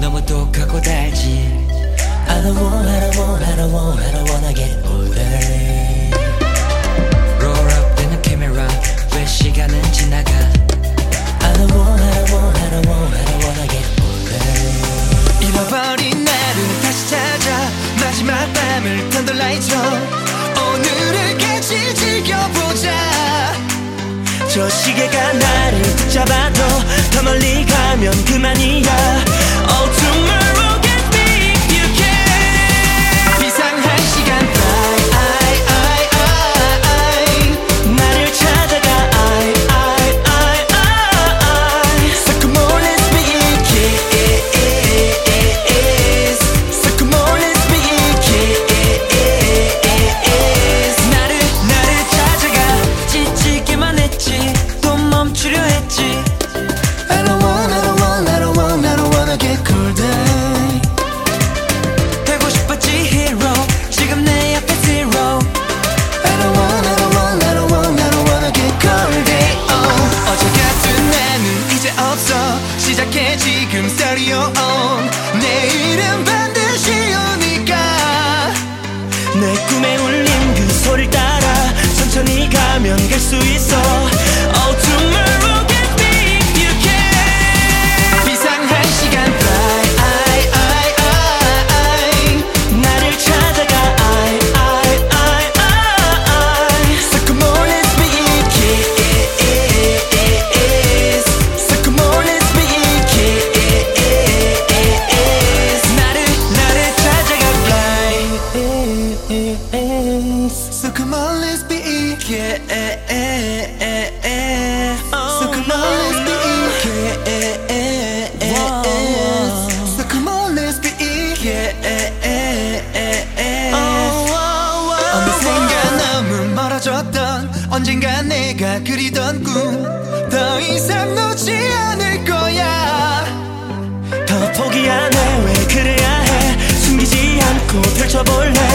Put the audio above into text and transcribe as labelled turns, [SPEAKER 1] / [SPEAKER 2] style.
[SPEAKER 1] 너무 독하고 달지. I don't wanna get older. Roll up in the camera. 왜 시간은 지나가. I don't wanna get older.
[SPEAKER 2] 잃어버린 나를 다시 찾아 마지막 밤을 턴더라이트로 오늘을 같이 즐겨보자.
[SPEAKER 3] 저 시계가 나를 붙잡아도 더 멀리 가면 그만이야. Oh tomorrow get me if you can.
[SPEAKER 2] 비상한 시간
[SPEAKER 3] 나를 찾아가
[SPEAKER 2] So come on let's be kids. So come on let's be kids.
[SPEAKER 1] 나를 찾아가 지치기만 했지. 또 멈추려 했지.
[SPEAKER 2] I don't wanna get colder.
[SPEAKER 1] 되고 싶었지 hero. 지금 내 앞에 zero.
[SPEAKER 2] I don't wanna get colder. 어제 같은 나는 이제 없어. 시작해 지금 스타리오 on. 내일은 반드시 오니까.
[SPEAKER 3] 내 꿈에 울린 그 소리를 따라 천천히 가면 갈 수 있어. Oh tomorrow get me if you can.
[SPEAKER 2] 비상한 시간
[SPEAKER 3] 나를 찾아가
[SPEAKER 2] So come on let's be kids. So come on let's be kids.
[SPEAKER 1] 나를 찾아가 fly.
[SPEAKER 2] So come on let's be kids. So come on let's be kids. So come on let's be kids. 어느샌가 너무 멀어졌던 언젠가 내가 그리던 꿈 더 이상 놓지 않을 거야.
[SPEAKER 3] 더 포기 안 해. 왜 그래야 해. 숨기지 않고 펼쳐볼래.